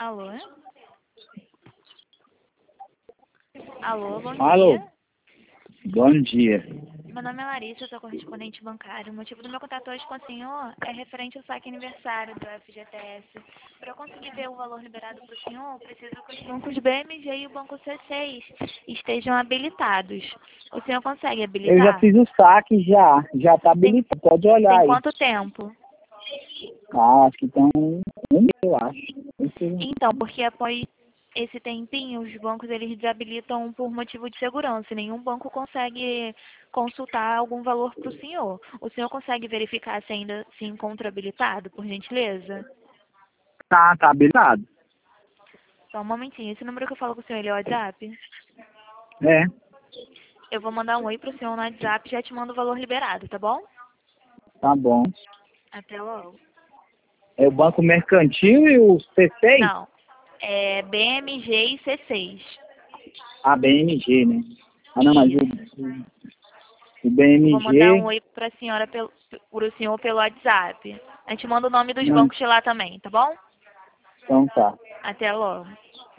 Alô? Alô, bom Alô, dia. bom dia. Meu nome é Larissa, eu sou correspondente bancário. O motivo do meu contato hoje com o senhor é referente ao saque aniversário do FGTS. Para eu conseguir ver o valor liberado para o senhor, eu preciso que os bancos BMG e o banco C6 estejam habilitados. O senhor consegue Eu já habilitar? fiz o saque, já tá Tem, habilitado, pode olhar tem aí. quanto tempo? Ah, acho que estão um mês, eu acho. Não sei. Então, porque após esse tempinho, os bancos eles desabilitam por motivo de segurança. E nenhum banco consegue consultar algum valor para o senhor. O senhor consegue verificar se ainda se encontra habilitado, por gentileza? Tá habilitado. Só um momentinho. Esse número que eu falo com o senhor, ele é o WhatsApp? É, Eu vou mandar um oi pro senhor no WhatsApp e já te mando o valor liberado, tá bom? tá bom. Até logo. É o Banco Mercantil e o C6? Não, é BMG e C6. A BMG, né? Ah, não, mas Isso. o Eu vou mandar um BMG... oi pra senhora pro senhor pelo WhatsApp. A gente manda o nome dos Não, bancos de lá também, tá bom? então tá. Até logo.